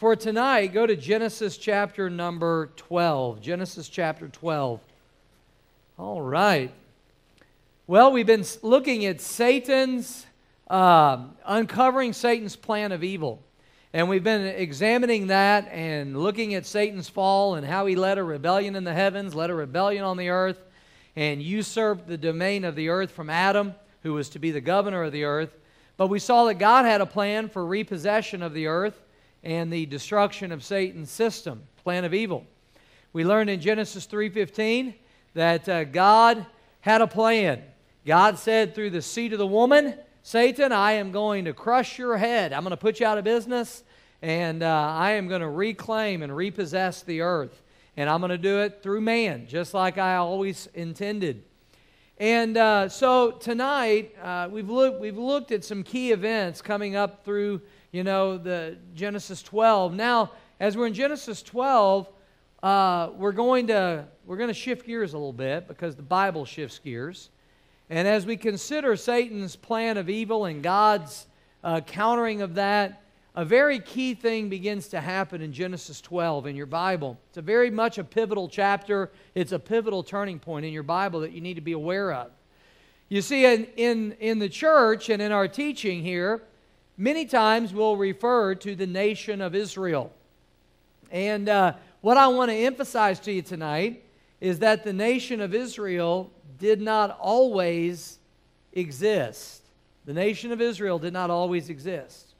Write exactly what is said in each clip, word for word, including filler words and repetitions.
for tonight, go to Genesis chapter number twelve. Genesis chapter twelve. All right. Well, we've been looking at Satan's, uh, uncovering Satan's plan of evil. And we've been examining that and looking at Satan's fall and how he led a rebellion in the heavens, led a rebellion on the earth, and usurped the domain of the earth from Adam, who was to be the governor of the earth. But we saw that God had a plan for repossession of the earth and the destruction of Satan's system, plan of evil. We learned in Genesis three fifteen that uh, God had a plan. God said through the seed of the woman, Satan, I am going to crush your head. I'm going to put you out of business, and uh, I am going to reclaim and repossess the earth. And I'm going to do it through man, just like I always intended. And uh, so tonight, uh, we've, look, we've looked at some key events coming up through, you know, the Genesis twelve. Now, as we're in Genesis twelve, uh, we're going to we're going to shift gears a little bit because the Bible shifts gears. And as we consider Satan's plan of evil and God's uh, countering of that, a very key thing begins to happen in Genesis twelve in your Bible. It's a very much a pivotal chapter. It's a pivotal turning point in your Bible that you need to be aware of. You see, in, in, in the church and in our teaching here, many times we'll refer to the nation of Israel. And uh, what I want to emphasize to you tonight is that the nation of Israel did not always exist. The nation of Israel did not always exist.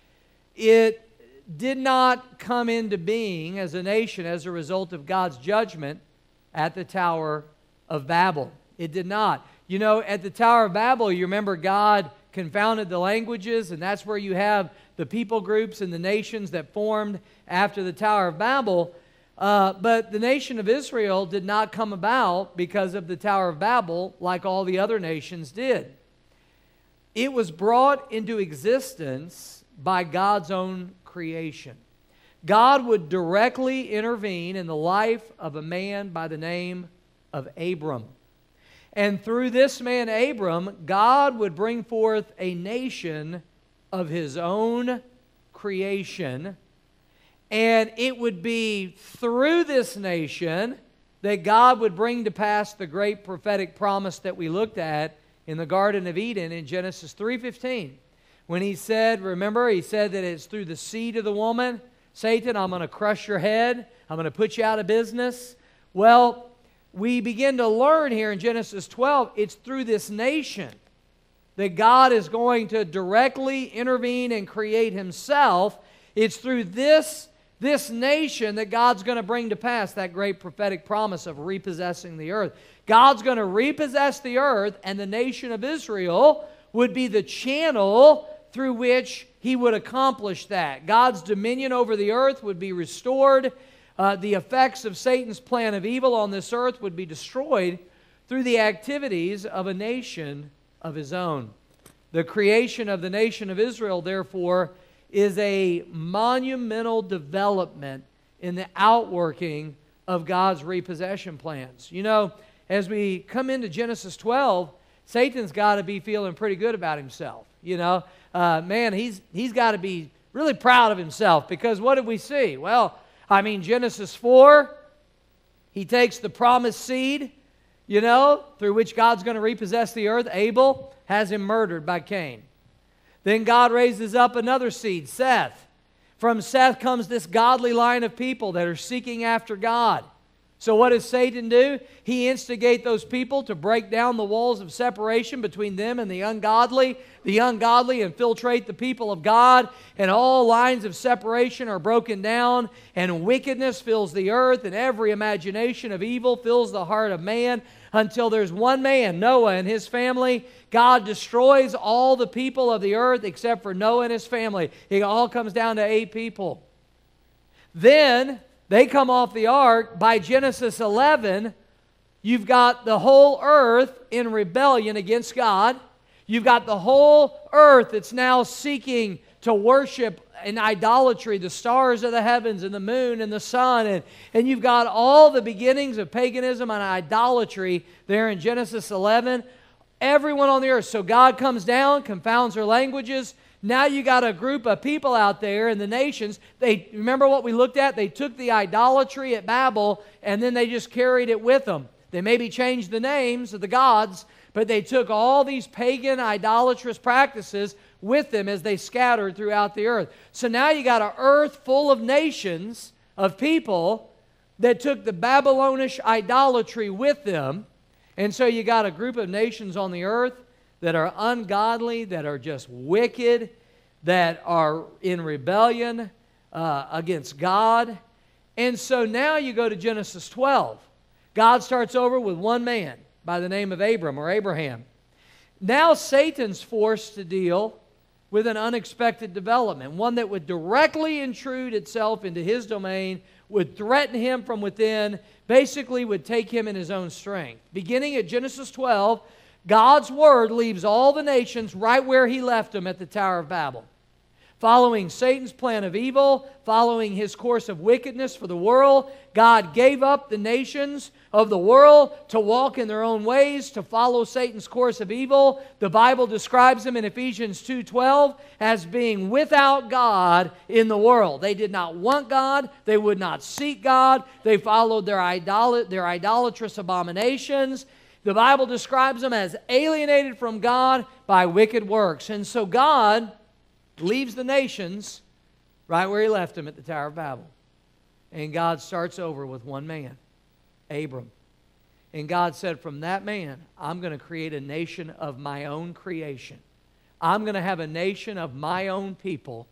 It did not come into being as a nation as a result of God's judgment at the Tower of Babel. It did not. You know, at the Tower of Babel, you remember God confounded the languages, and that's where you have the people groups and the nations that formed after the Tower of Babel. Uh, but the nation of Israel did not come about because of the Tower of Babel like all the other nations did. It was brought into existence by God's own creation. God would directly intervene in the life of a man by the name of Abram. And through this man Abram, God would bring forth a nation of His own creation. And it would be through this nation that God would bring to pass the great prophetic promise that we looked at in the Garden of Eden in Genesis three fifteen. When He said, remember, He said that it's through the seed of the woman, Satan, I'm going to crush your head. I'm going to put you out of business. Well, we begin to learn here in Genesis twelve, it's through this nation that God is going to directly intervene and create Himself. It's through this This nation that God's going to bring to pass that great prophetic promise of repossessing the earth. God's going to repossess the earth, and the nation of Israel would be the channel through which He would accomplish that. God's dominion over the earth would be restored. Uh, the effects of Satan's plan of evil on this earth would be destroyed through the activities of a nation of His own. The creation of the nation of Israel, therefore, is a monumental development in the outworking of God's repossession plans. You know, as we come into Genesis twelve, Satan's got to be feeling pretty good about himself. You know, uh, man, he's he's got to be really proud of himself, because what did we see? Well, I mean, Genesis four, he takes the promised seed, you know, through which God's going to repossess the earth. Abel has him murdered by Cain. Then God raises up another seed, Seth. From Seth comes this godly line of people that are seeking after God. So what does Satan do? He instigates those people to break down the walls of separation between them and the ungodly. The ungodly infiltrate the people of God, and all lines of separation are broken down, and wickedness fills the earth, and every imagination of evil fills the heart of man, until there's one man, Noah, and his family. God destroys all the people of the earth except for Noah and his family. It all comes down to eight people. Then they come off the ark. By Genesis eleven, you've got the whole earth in rebellion against God. You've got the whole earth that's now seeking to worship in idolatry the stars of the heavens and the moon and the sun. And, and you've got all the beginnings of paganism and idolatry there in Genesis eleven. Everyone on the earth. So God comes down, confounds their languages, Now you got a group of people out there in the nations. They remember what we looked at? They took the idolatry at Babel and then they just carried it with them. They maybe changed the names of the gods, but they took all these pagan idolatrous practices with them as they scattered throughout the earth. So now you got an earth full of nations, of people that took the Babylonish idolatry with them. And so you got a group of nations on the earth that are ungodly, that are just wicked, that are in rebellion uh, against God. And so now you go to Genesis twelve. God starts over with one man by the name of Abram or Abraham. Now Satan's forced to deal with an unexpected development, one that would directly intrude itself into his domain, would threaten him from within, basically would take him in his own strength. Beginning at Genesis twelve, God's word leaves all the nations right where he left them at the Tower of Babel. Following Satan's plan of evil, following his course of wickedness for the world, God gave up the nations of the world to walk in their own ways, to follow Satan's course of evil. The Bible describes them in Ephesians two twelve as being without God in the world. They did not want God. They would not seek God. They followed their, idol- their idolatrous abominations. The Bible describes them as alienated from God by wicked works. And so God leaves the nations right where he left them at the Tower of Babel. And God starts over with one man, Abram. And God said, from that man, I'm going to create a nation of my own creation. I'm going to have a nation of my own people.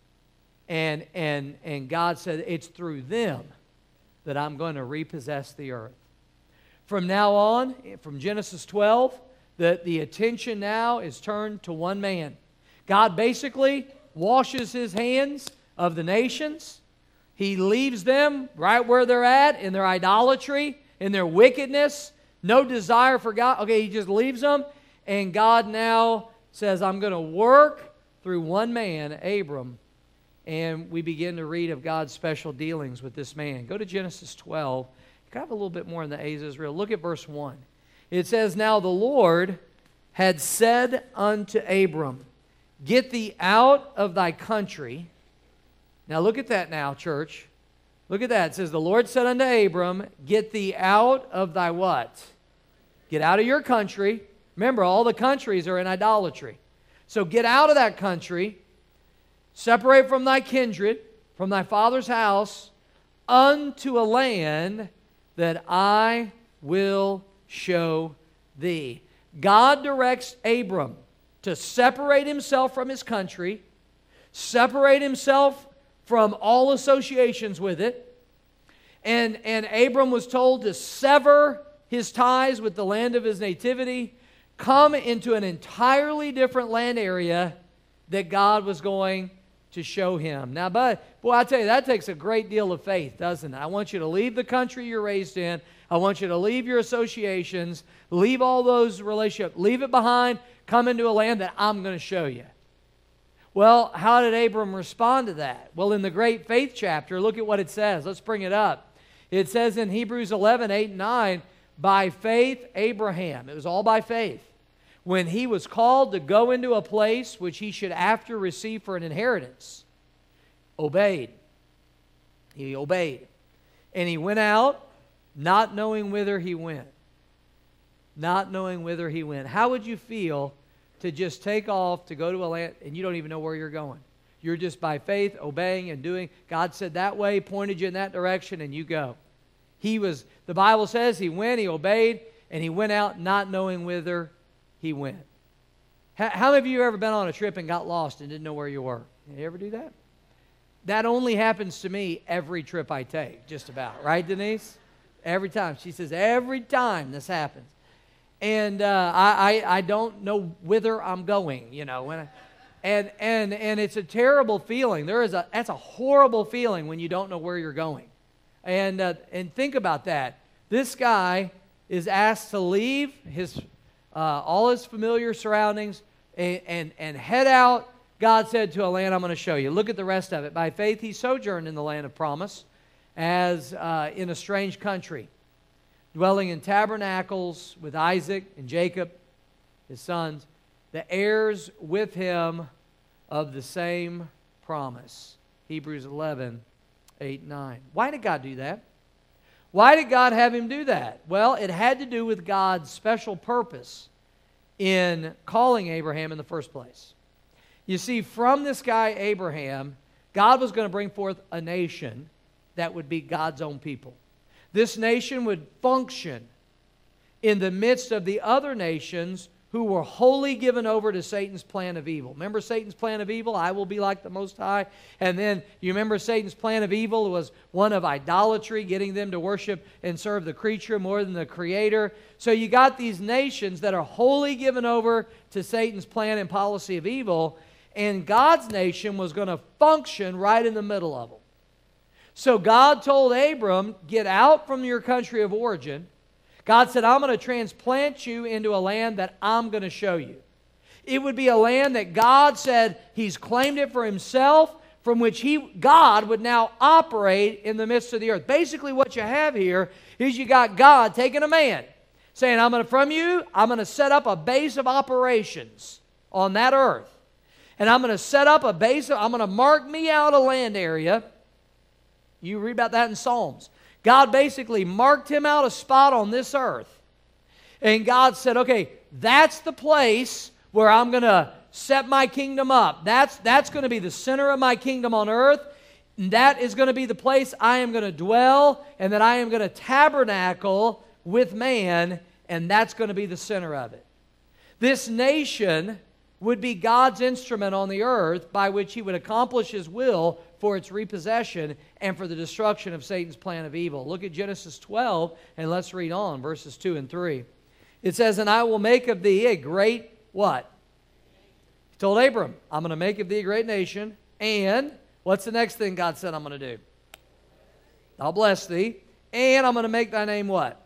And, and, and God said, it's through them that I'm going to repossess the earth. From now on, from Genesis twelve, the, the attention now is turned to one man. God basically washes his hands of the nations. He leaves them right where they're at in their idolatry, in their wickedness, no desire for God. Okay, he just leaves them, and God now says, I'm going to work through one man, Abram, and we begin to read of God's special dealings with this man. Go to Genesis twelve. You can have a little bit more in the A's Israel. Look at verse one. It says, now the Lord had said unto Abram, get thee out of thy country. Now look at that now, church. Look at that. It says, the Lord said unto Abram, get thee out of thy what? Get out of your country. Remember, all the countries are in idolatry. So get out of that country. Separate from thy kindred, from thy father's house, unto a land that I will show thee. God directs Abram to separate himself from his country, separate himself from all associations with it. And, and Abram was told to sever his ties with the land of his nativity, come into an entirely different land area that God was going to show him. Now, but, boy, I tell you, that takes a great deal of faith, doesn't it? I want you to leave the country you're raised in. I want you to leave your associations, leave all those relationships, leave it behind, come into a land that I'm going to show you. Well, how did Abram respond to that? Well, in the great faith chapter, look at what it says. Let's bring it up. It says in Hebrews eleven, eight and nine, by faith Abraham, it was all by faith, when he was called to go into a place which he should after receive for an inheritance, obeyed. He obeyed. And he went out, not knowing whither he went. Not knowing whither he went. How would you feel to just take off to go to a land and you don't even know where you're going? You're just by faith obeying and doing. God said that way, pointed you in that direction, and you go. He was, the Bible says he went, he obeyed, and he went out not knowing whither he went. How, how many of you have ever been on a trip and got lost and didn't know where you were? You ever do that? That only happens to me every trip I take, just about. Right, Denise? Every time. She says, every time this happens. And uh, I, I, I don't know whither I'm going, you know. When I, and, and, and it's a terrible feeling. There is a, that's a horrible feeling when you don't know where you're going. And, uh, and think about that. This guy is asked to leave his, uh, all his familiar surroundings and, and, and head out. God said to a land I'm going to show you. Look at the rest of it. By faith he sojourned in the land of promise as uh, in a strange country, dwelling in tabernacles with Isaac and Jacob, his sons, the heirs with him of the same promise. Hebrews eleven, eight, nine. Why did God do that? Why did God have him do that? Well, it had to do with God's special purpose in calling Abraham in the first place. You see, from this guy Abraham, God was going to bring forth a nation that would be God's own people. This nation would function in the midst of the other nations who were wholly given over to Satan's plan of evil. Remember Satan's plan of evil? I will be like the Most High. And then you remember Satan's plan of evil was one of idolatry, getting them to worship and serve the creature more than the Creator. So you got these nations that are wholly given over to Satan's plan and policy of evil, and God's nation was going to function right in the middle of them. So God told Abram, get out from your country of origin. God said, I'm going to transplant you into a land that I'm going to show you. It would be a land that God said He's claimed it for Himself, from which He, God would now operate in the midst of the earth. Basically what you have here is you got God taking a man, saying, I'm going to, from you, I'm going to set up a base of operations on that earth. And I'm going to set up a base, of, I'm going to mark me out a land area. You read about that in Psalms. God basically marked him out a spot on this earth. And God said, okay, that's the place where I'm going to set my kingdom up. That's, that's going to be the center of my kingdom on earth. And that is going to be the place I am going to dwell, and that I am going to tabernacle with man, and that's going to be the center of it. This nation would be God's instrument on the earth by which He would accomplish His will for its repossession and for the destruction of Satan's plan of evil. Look at Genesis twelve, and let's read on, verses two and three. It says, and I will make of thee a great, what? He told Abram, I'm going to make of thee a great nation, and what's the next thing God said I'm going to do? I'll bless thee, and I'm going to make thy name what?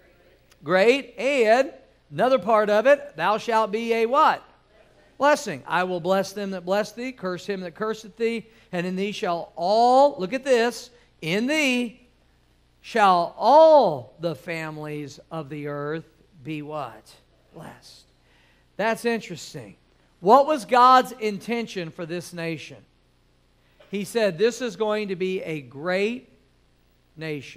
Great, and another part of it, thou shalt be a what? Blessing. I will bless them that bless thee, curse him that curseth thee, and in thee shall all, look at this, in thee shall all the families of the earth be what? Blessed. That's interesting. What was God's intention for this nation? He said, this is going to be a great nation.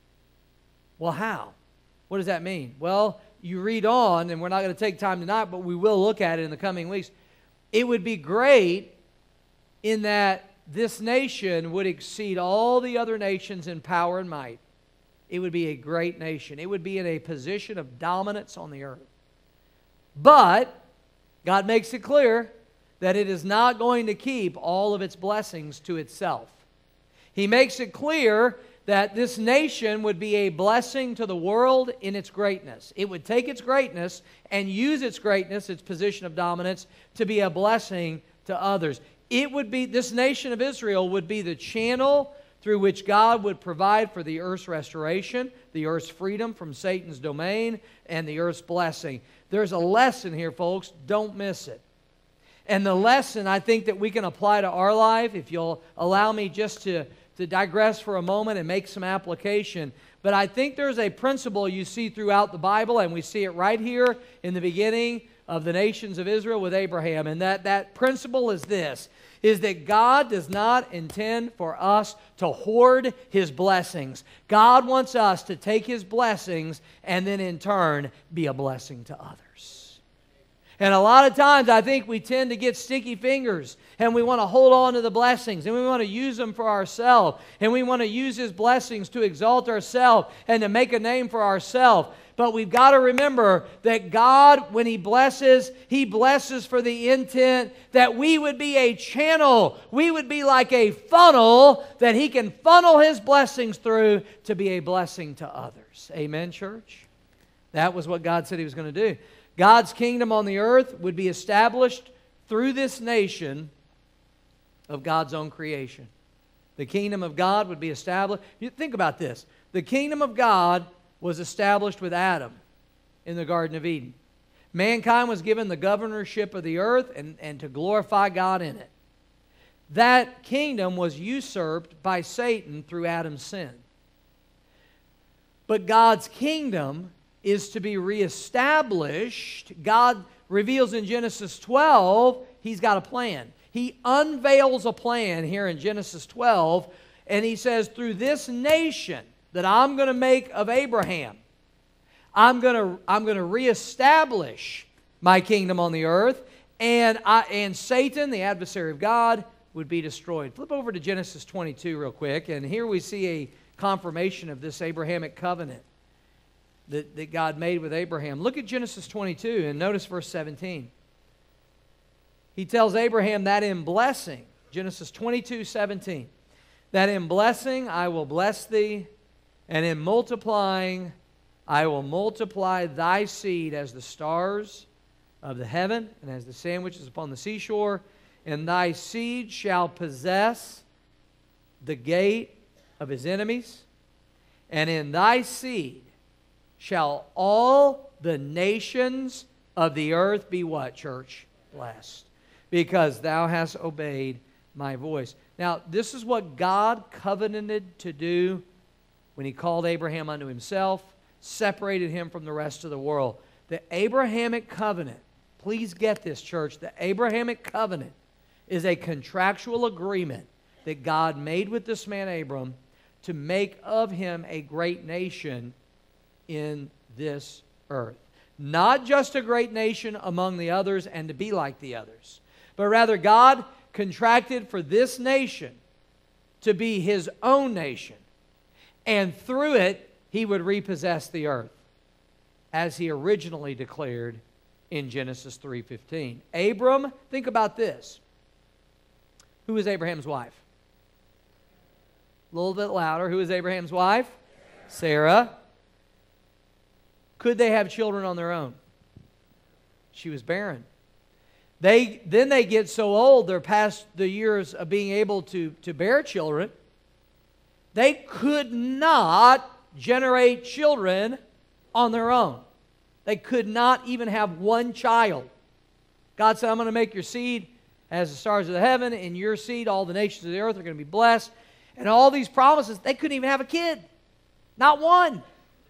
Well, how? What does that mean? Well, you read on, and we're not going to take time tonight, but we will look at it in the coming weeks. It would be great in that this nation would exceed all the other nations in power and might. It would be a great nation. It would be in a position of dominance on the earth. But God makes it clear that it is not going to keep all of its blessings to itself. He makes it clear that this nation would be a blessing to the world in its greatness. It would take its greatness and use its greatness, its position of dominance, to be a blessing to others. It would be, this nation of Israel would be the channel through which God would provide for the earth's restoration, the earth's freedom from Satan's domain, and the earth's blessing. There's a lesson here, folks. Don't miss it. And the lesson I think that we can apply to our life, if you'll allow me just to to digress for a moment and make some application. But I think there's a principle you see throughout the Bible, and we see it right here in the beginning of the nations of Israel with Abraham. And that, that principle is this, is that God does not intend for us to hoard His blessings. God wants us to take His blessings and then in turn be a blessing to others. And a lot of times I think we tend to get sticky fingers and we want to hold on to the blessings and we want to use them for ourselves and we want to use His blessings to exalt ourselves and to make a name for ourselves. But we've got to remember that God, when He blesses, He blesses for the intent that we would be a channel. We would be like a funnel that He can funnel His blessings through to be a blessing to others. Amen, church? That was what God said He was going to do. God's kingdom on the earth would be established through this nation of God's own creation. The kingdom of God would be established. You think about this. The kingdom of God was established with Adam in the Garden of Eden. Mankind was given the governorship of the earth and, and to glorify God in it. That kingdom was usurped by Satan through Adam's sin. But God's kingdom is to be reestablished. God reveals in Genesis twelve, He's got a plan. He he unveils a plan here in Genesis twelve, and he says, through this nation that I'm going to make of Abraham, I'm going to I'm going to reestablish my kingdom on the earth, and I, and Satan, the adversary of God, would be destroyed. Flip over to Genesis twenty-two real quick, and here we see a confirmation of this Abrahamic covenant that, that God made with Abraham. Look at Genesis twenty-two and notice verse seventeen. He tells Abraham that in blessing, Genesis twenty-two, seventeen, that in blessing I will bless thee, and in multiplying I will multiply thy seed as the stars of the heaven, and as the sand which is upon the seashore, and thy seed shall possess the gate of his enemies, and in thy seed shall all the nations of the earth be what, church? Blessed. Because thou hast obeyed my voice. Now, this is what God covenanted to do when he called Abraham unto himself, separated him from the rest of the world. The Abrahamic covenant, please get this, church, the Abrahamic covenant is a contractual agreement that God made with this man Abram to make of him a great nation in this earth. Not just a great nation among the others and to be like the others, but rather God contracted for this nation to be his own nation, and through it he would repossess the earth, as he originally declared in Genesis three fifteen. Abram, think about this. Who is Abraham's wife? A little bit louder. Who is Abraham's wife? Sarah. Could they have children on their own? She was barren. They, then they get so old, they're past the years of being able to, to bear children. They could not generate children on their own. They could not even have one child. God said, I'm going to make your seed as the stars of the heaven, and your seed, all the nations of the earth are going to be blessed. And all these promises, they couldn't even have a kid. Not one.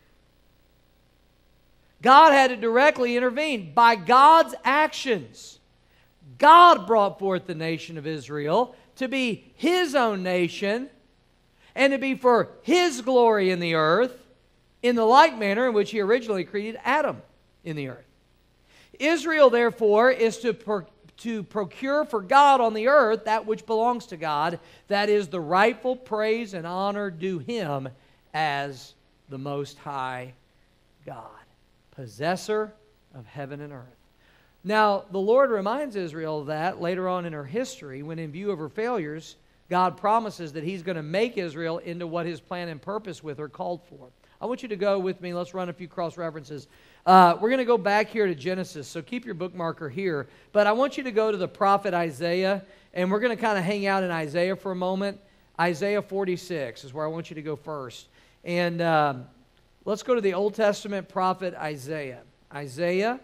God had to directly intervene. By God's actions, God brought forth the nation of Israel to be his own nation and to be for his glory in the earth in the like manner in which he originally created Adam in the earth. Israel, therefore, is to, pro- to procure for God on the earth that which belongs to God, that is the rightful praise and honor due him as the Most High God, possessor of heaven and earth. Now, the Lord reminds Israel of that later on in her history, when in view of her failures, God promises that he's going to make Israel into what his plan and purpose with her called for. I want you to go with me. Let's run a few cross references. Uh, we're going to go back here to Genesis, so keep your bookmarker here. But I want you to go to the prophet Isaiah, and we're going to kind of hang out in Isaiah for a moment. Isaiah forty-six is where I want you to go first. And um, let's go to the Old Testament prophet Isaiah. Isaiah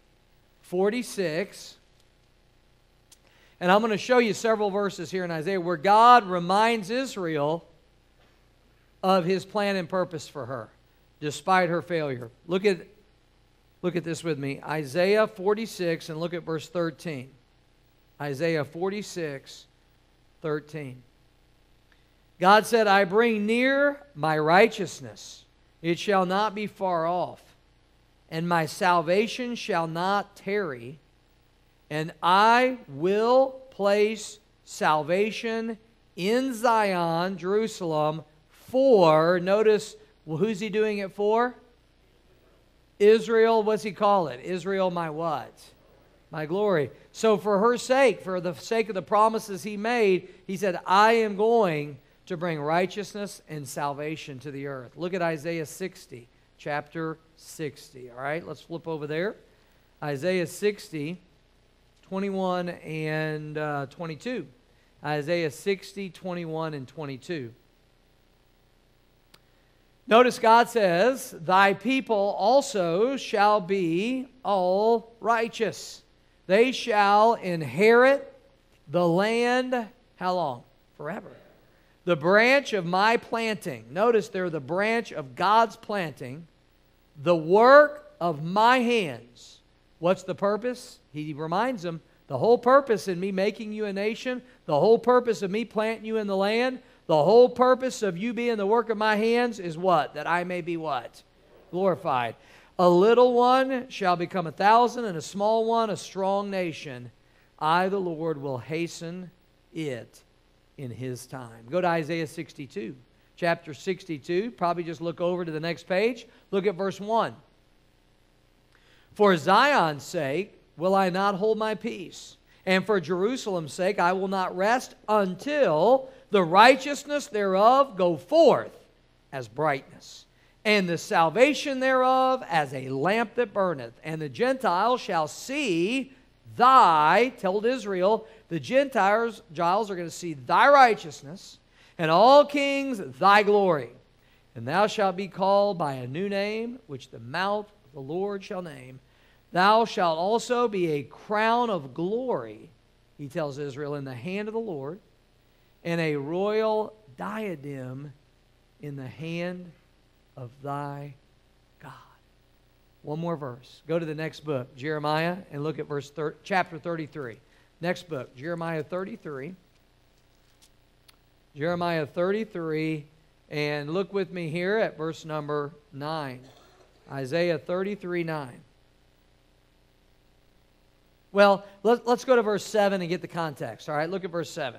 forty-six. And I'm going to show you several verses here in Isaiah where God reminds Israel of his plan and purpose for her, despite her failure. Look at, look at this with me. Isaiah forty-six, and look at verse thirteen. Isaiah forty-six, thirteen. God said, I bring near my righteousness. It shall not be far off. And my salvation shall not tarry. And I will place salvation in Zion, Jerusalem, for, notice, well, who's he doing it for? Israel, what's he call it? Israel, my what? My glory. So for her sake, for the sake of the promises he made, he said, I am going to bring righteousness and salvation to the earth. Look at Isaiah sixty, chapter sixty. All right, let's flip over there. Isaiah sixty, twenty-one and uh, twenty-two. Isaiah sixty, twenty-one and twenty-two. Notice God says, thy people also shall be all righteous. They shall inherit the land, how long? Forever. The branch of my planting. Notice they're the branch of God's planting. The work of my hands. What's the purpose? He reminds them The whole purpose in me making you a nation, the whole purpose of me planting you in the land, the whole purpose of you being the work of my hands is what? That I may be what? Glorified. A little one shall become a thousand, and a small one a strong nation. I, the Lord, will hasten it in His time. Go to Isaiah sixty-two. Chapter sixty-two. Probably just look over to the next page. Look at verse one. For Zion's sake will I not hold my peace, and for Jerusalem's sake I will not rest until the righteousness thereof go forth as brightness, and the salvation thereof as a lamp that burneth. And the Gentiles shall see thy, told Israel, the Gentiles Giles are going to see thy righteousness, and all kings thy glory. And thou shalt be called by a new name, which the mouth of the Lord shall name. Thou shalt also be a crown of glory, he tells Israel, in the hand of the Lord, and a royal diadem in the hand of thy God. One more verse. Go to the next book, Jeremiah, and look at verse thir- chapter thirty-three. Next book, Jeremiah thirty-three. Jeremiah thirty-three, and look with me here at verse number nine. Isaiah thirty-three, nine. Well, let, let's go to verse seven and get the context. All right, look at verse seven.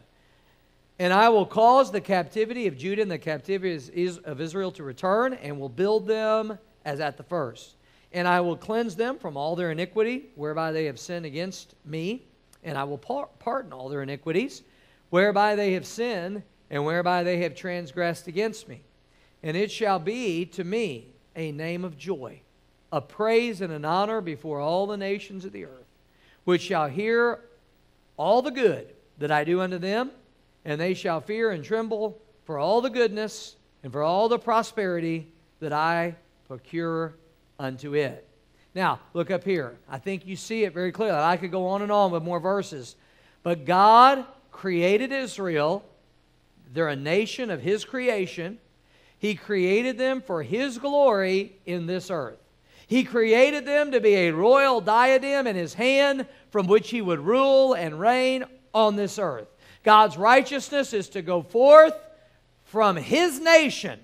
And I will cause the captivity of Judah and the captivity of Israel to return, and will build them as at the first. And I will cleanse them from all their iniquity, whereby they have sinned against me. And I will par- pardon all their iniquities, whereby they have sinned, and whereby they have transgressed against me. And it shall be to me a name of joy, a praise and an honor before all the nations of the earth, which shall hear all the good that I do unto them, and they shall fear and tremble for all the goodness and for all the prosperity that I procure unto it. Now, look up here. I think you see it very clearly. I could go on and on with more verses. But God created Israel. They're a nation of His creation. He created them for His glory in this earth. He created them to be a royal diadem in His hand from which He would rule and reign on this earth. God's righteousness is to go forth from His nation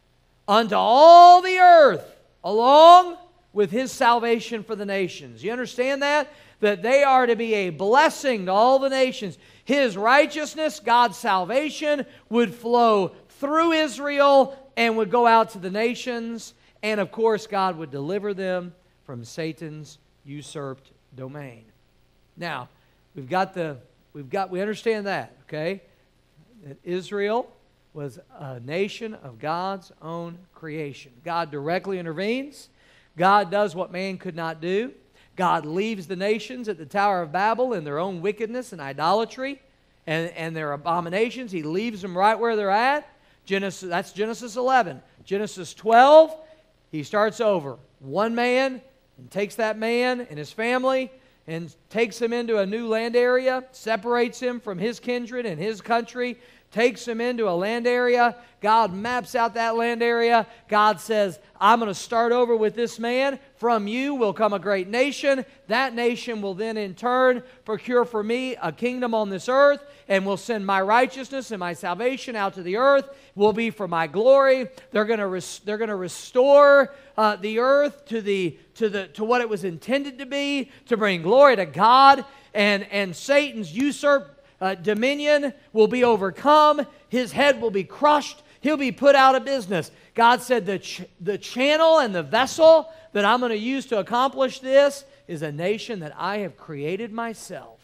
unto all the earth, along with His salvation for the nations. You understand that? That they are to be a blessing to all the nations. His righteousness, God's salvation, would flow through Israel and would go out to the nations. And of course, God would deliver them from Satan's usurped domain. Now, we've got the, we've got, we understand that, okay? That Israel was a nation of God's own creation. God directly intervenes. God does what man could not do. God leaves the nations at the Tower of Babel in their own wickedness and idolatry and, and their abominations. He leaves them right where they're at. Genesis, that's Genesis eleven. Genesis twelve, He starts over. One man, and takes that man and his family and takes him into a new land area, separates him from his kindred and his country, takes him into a land area. God maps out that land area. God says, I'm going to start over with this man. From you will come a great nation. That nation will then in turn procure for me a kingdom on this earth, and will send my righteousness and my salvation out to the earth. Will be for my glory. They're going to res- they're going to restore uh, the earth to the to the to what it was intended to be, to bring glory to God, and and Satan's usurped Uh, dominion will be overcome. His head will be crushed. He'll be put out of business. God said the, ch- the channel and the vessel that I'm going to use to accomplish this is a nation that I have created myself.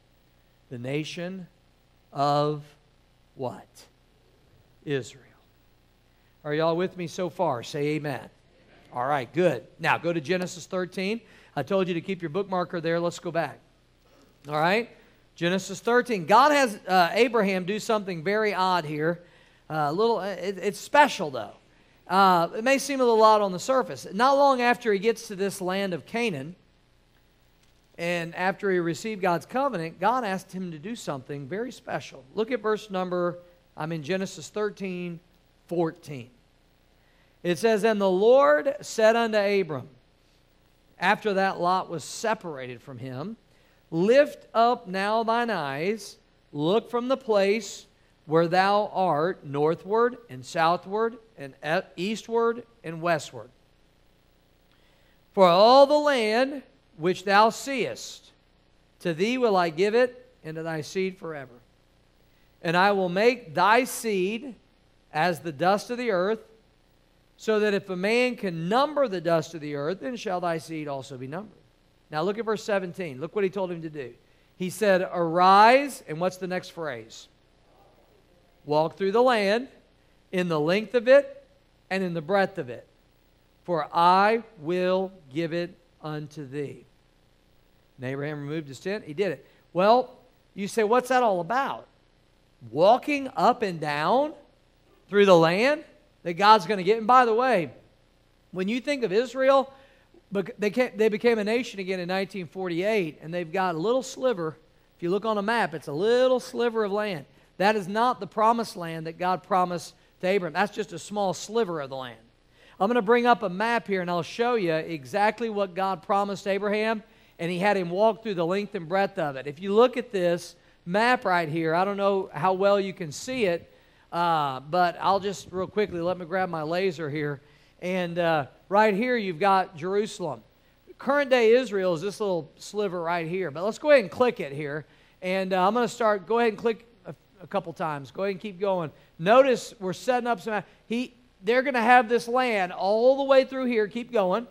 The nation of what? Israel. Are y'all with me so far? Say amen. Amen. All right, good. Now go to Genesis thirteen. I told you to keep your bookmarker there. Let's go back. All right. Genesis thirteen. God has uh, Abraham do something very odd here. Uh, a little, it, it's special though. Uh, it may seem a little odd on the surface. Not long after he gets to this land of Canaan, and after he received God's covenant, God asked him to do something very special. Look at verse number, I'm in Genesis thirteen, fourteen. It says, And the Lord said unto Abram, after that Lot was separated from him, Lift up now thine eyes, look from the place where thou art, northward and southward and eastward and westward. For all the land which thou seest, to thee will I give it, and to thy seed forever. And I will make thy seed as the dust of the earth, so that if a man can number the dust of the earth, then shall thy seed also be numbered. Now look at verse seventeen. Look what he told him to do. He said, arise, and what's the next phrase? Walk through the land in the length of it and in the breadth of it, for I will give it unto thee. And Abraham removed his tent. He did it. Well, you say, what's that all about? Walking up and down through the land that God's going to get. And by the way, when you think of Israel, they, came, they became a nation again in nineteen forty-eight, and they've got a little sliver. If you look on a map, it's a little sliver of land. That is not the promised land that God promised to Abraham. That's just a small sliver of the land. I'm going to bring up a map here, and I'll show you exactly what God promised Abraham, and he had him walk through the length and breadth of it. If you look at this map right here, I don't know how well you can see it, uh, but I'll just real quickly, let me grab my laser here. And uh, right here you've got Jerusalem. Current day Israel is this little sliver right here. But let's go ahead and click it here. And uh, I'm going to start, go ahead and click a, a couple times. Go ahead and keep going. Notice we're setting up some, he, they're going to have this land all the way through here. Keep going.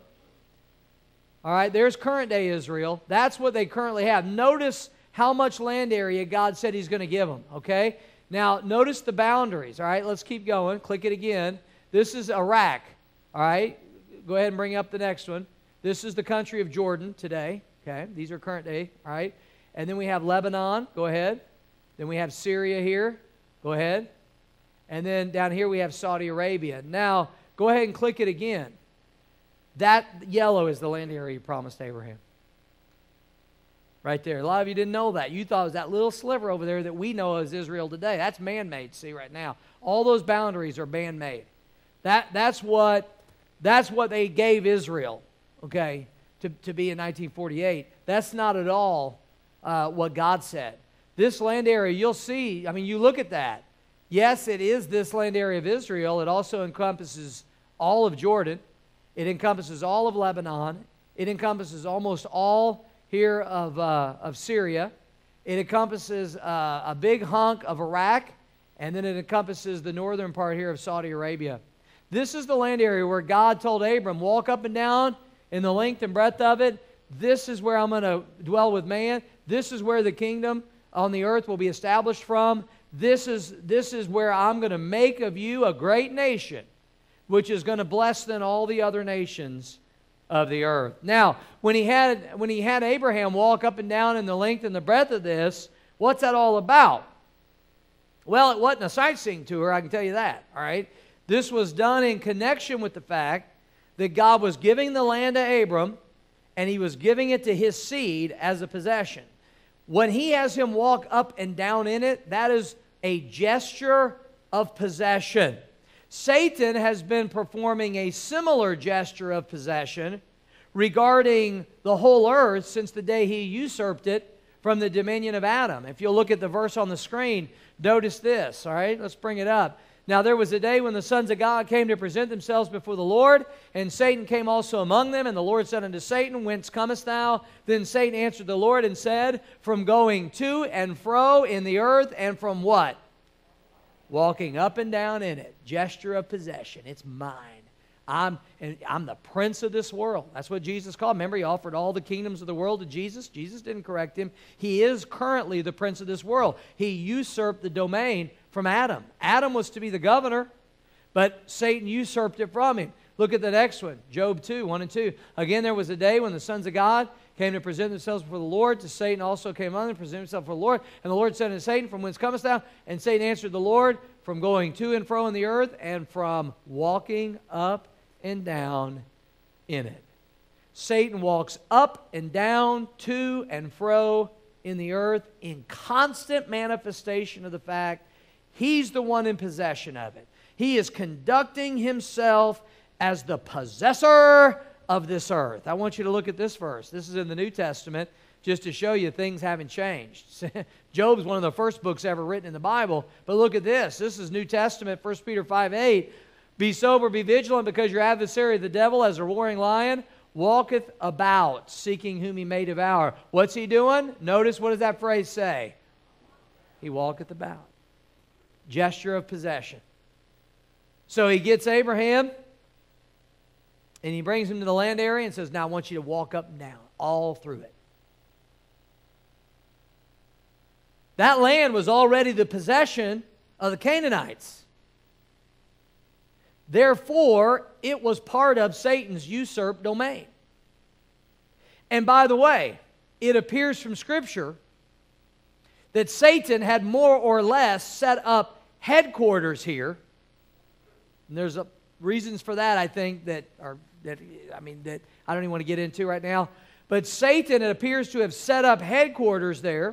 All right, there's current day Israel. That's what they currently have. Notice how much land area God said he's going to give them, okay? Now, notice the boundaries, all right? Let's keep going. Click it again. This is Iraq, all right? Go ahead and bring up the next one. This is the country of Jordan today, okay? These are current day, all right? And then we have Lebanon. Go ahead. Then we have Syria here. Go ahead. And then down here we have Saudi Arabia. Now, go ahead and click it again. That yellow is the land area he promised Abraham. Right there. A lot of you didn't know that. You thought it was that little sliver over there that we know as Israel today. That's man-made, see, right now. All those boundaries are man-made. That, that's, what, that's what they gave Israel, okay, to, to be in nineteen forty-eight. That's not at all uh, what God said. This land area, you'll see, I mean, you look at that. Yes, it is this land area of Israel. It also encompasses all of Jordan. It encompasses all of Lebanon. It encompasses almost all here of, uh, of Syria. It encompasses uh, a big hunk of Iraq, and then it encompasses the northern part here of Saudi Arabia. This is the land area where God told Abram, walk up and down in the length and breadth of it. This is where I'm going to dwell with man. This is where the kingdom on the earth will be established from. This is, this is where I'm going to make of you a great nation, which is going to bless then all the other nations of the earth. Now, when he had when he had Abraham walk up and down in the length and the breadth of this, what's that all about? Well, it wasn't a sightseeing tour, I can tell you that, all right? This was done in connection with the fact that God was giving the land to Abram, and he was giving it to his seed as a possession. When he has him walk up and down in it, that is a gesture of possession. Satan has been performing a similar gesture of possession regarding the whole earth since the day he usurped it from the dominion of Adam. If you'll look at the verse on the screen, notice this, all right? Let's bring it up. Now there was a day when the sons of God came to present themselves before the Lord, and Satan came also among them, and the Lord said unto Satan, whence comest thou? Then Satan answered the Lord and said, from going to and fro in the earth, and from what? Walking up and down in it. Gesture of possession. It's mine. I'm, and I'm the prince of this world. That's what Jesus called. Remember, he offered all the kingdoms of the world to Jesus. Jesus didn't correct him. He is currently the prince of this world. He usurped the domain from Adam. Adam was to be the governor, but Satan usurped it from him. Look at the next one. Job two, one and two. Again, there was a day when the sons of God came to present themselves before the Lord. To Satan also came on and presented himself before the Lord. And the Lord said unto Satan, from whence comest thou? And Satan answered the Lord, from going to and fro in the earth, and from walking up and down in it. Satan walks up and down, to and fro in the earth, in constant manifestation of the fact he's the one in possession of it. He is conducting himself as the possessor of this earth. I want you to look at this verse. This is in the New Testament. just to show you things haven't changed. Job's one of the first books ever written in the Bible. But look at this. This is New Testament, First Peter five eight. Be sober, be vigilant, because your adversary, the devil, as a roaring lion, walketh about, seeking whom he may devour. What's he doing? Notice, what does that phrase say? He walketh about. Gesture of possession. So he gets Abraham, and he brings him to the land area and says, now I want you to walk up and down, all through it. That land was already the possession of the Canaanites. Therefore, it was part of Satan's usurped domain. And by the way, it appears from Scripture that Satan had more or less set up headquarters here. And there's a, reasons for that, I think, that are, that, I mean, that I don't even want to get into right now. But Satan, it appears to have set up headquarters there.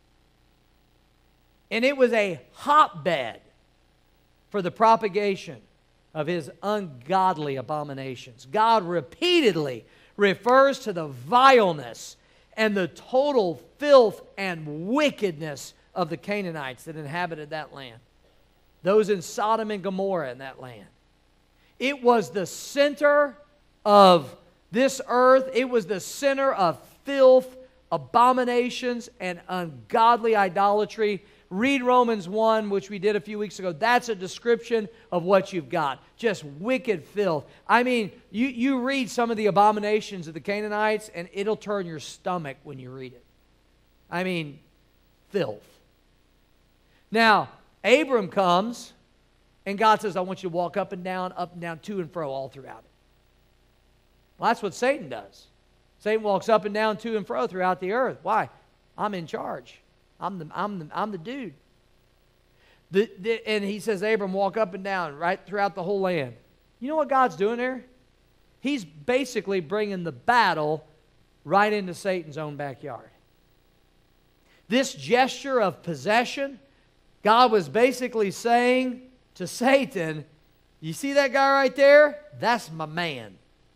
And it was a hotbed for the propagation of his ungodly abominations. God repeatedly refers to the vileness and the total filth and wickedness of the Canaanites that inhabited that land. Those in Sodom and Gomorrah in that land. It was the center of this earth. It was the center of filth, abominations, and ungodly idolatry. Read Romans one, which we did a few weeks ago. That's a description of what you've got. Just wicked filth. I mean, you, you read some of the abominations of the Canaanites, and it'll turn your stomach when you read it. I mean, filth. Now, Abram comes, and God says, I want you to walk up and down, up and down, to and fro, all throughout it. Well, that's what Satan does. Satan walks up and down, to and fro throughout the earth. Why? I'm in charge. I'm the, I'm the, I'm the dude. The, the, and he says, Abram, walk up and down right throughout the whole land. You know what God's doing there? He's basically bringing the battle right into Satan's own backyard. This gesture of possession, God was basically saying to Satan, you see that guy right there? That's my man.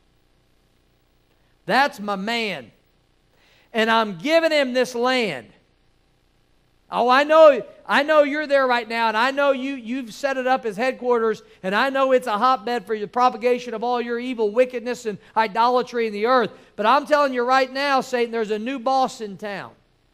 That's my man. And I'm giving him this land. Oh, I know, I know you're there right now, and I know you, you've set it up as headquarters, and I know it's a hotbed for the propagation of all your evil wickedness and idolatry in the earth. But I'm telling you right now, Satan, there's a new boss in town.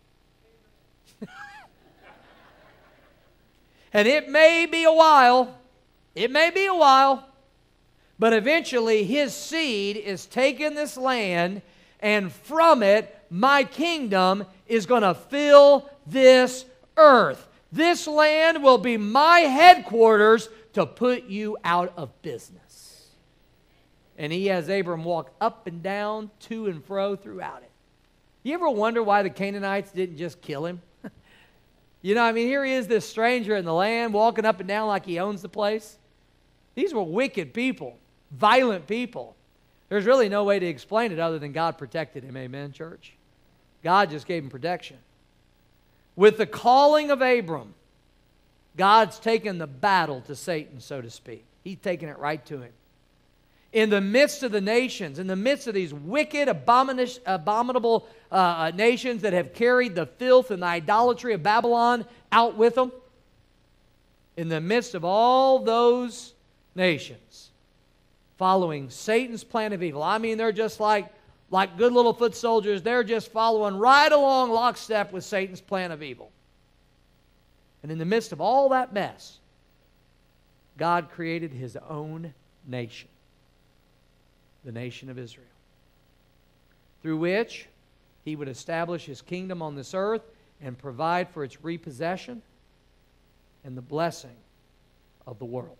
And it may be a while, it may be a while, but eventually his seed is taking this land, and from it, my kingdom is going to fill this earth. This land will be my headquarters to put you out of business. And he has Abram walk up and down, to and fro throughout it. You ever wonder why the Canaanites didn't just kill him? You know, I mean, here he is, this stranger in the land, walking up and down like he owns the place. These were wicked people, violent people. There's really no way to explain it other than God protected him. Amen, church? God just gave him protection. With the calling of Abram, God's taken the battle to Satan, so to speak. He's taken it right to him. In the midst of the nations, in the midst of these wicked, abominable uh, nations that have carried the filth and the idolatry of Babylon out with them, in the midst of all those nations, following Satan's plan of evil. I mean, they're just like, like good little foot soldiers. They're just following right along lockstep with Satan's plan of evil. And in the midst of all that mess, God created his own nation, the nation of Israel, through which he would establish his kingdom on this earth and provide for its repossession and the blessing of the world.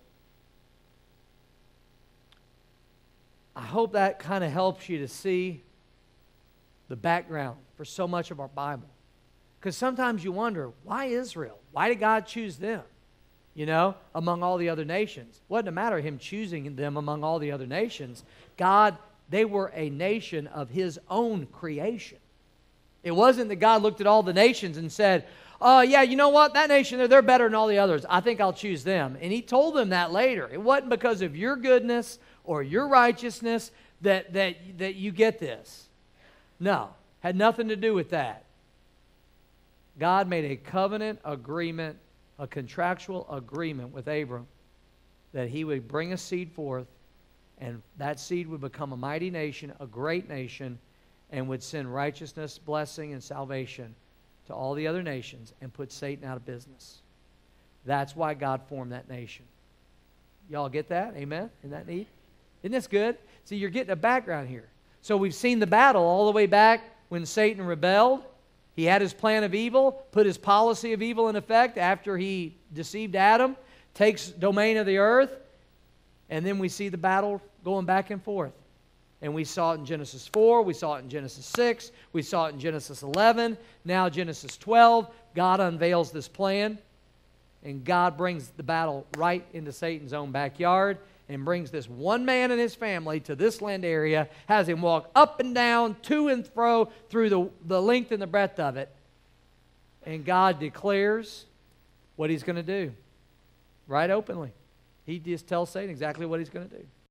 I hope that kind of helps you to see the background for so much of our Bible. Because sometimes you wonder, why Israel? Why did God choose them? You know, among all the other nations. It wasn't a matter of him choosing them among all the other nations. God, they were a nation of his own creation. It wasn't that God looked at all the nations and said, oh, yeah, you know what? That nation, they're better than all the others. I think I'll choose them. And he told them that later. It wasn't because of your goodness or your righteousness that, that, that you get this. No. Had nothing to do with that. God made a covenant agreement, a contractual agreement with Abram that he would bring a seed forth, and that seed would become a mighty nation, a great nation, and would send righteousness, blessing, and salvation to all the other nations and put Satan out of business. That's why God formed that nation. Y'all get that? Amen? Isn't that neat? Isn't this good? See, you're getting a background here. So we've seen the battle all the way back when Satan rebelled. He had his plan of evil, put his policy of evil in effect after he deceived Adam, takes domain of the earth, and then we see the battle going back and forth. And we saw it in Genesis four, we saw it in Genesis six, we saw it in Genesis eleven, now Genesis twelve. God unveils this plan, and God brings the battle right into Satan's own backyard and brings this one man and his family to this land area, has him walk up and down, to and fro, through the, the length and the breadth of it. And God declares what he's going to do right openly. He just tells Satan exactly what he's going to do.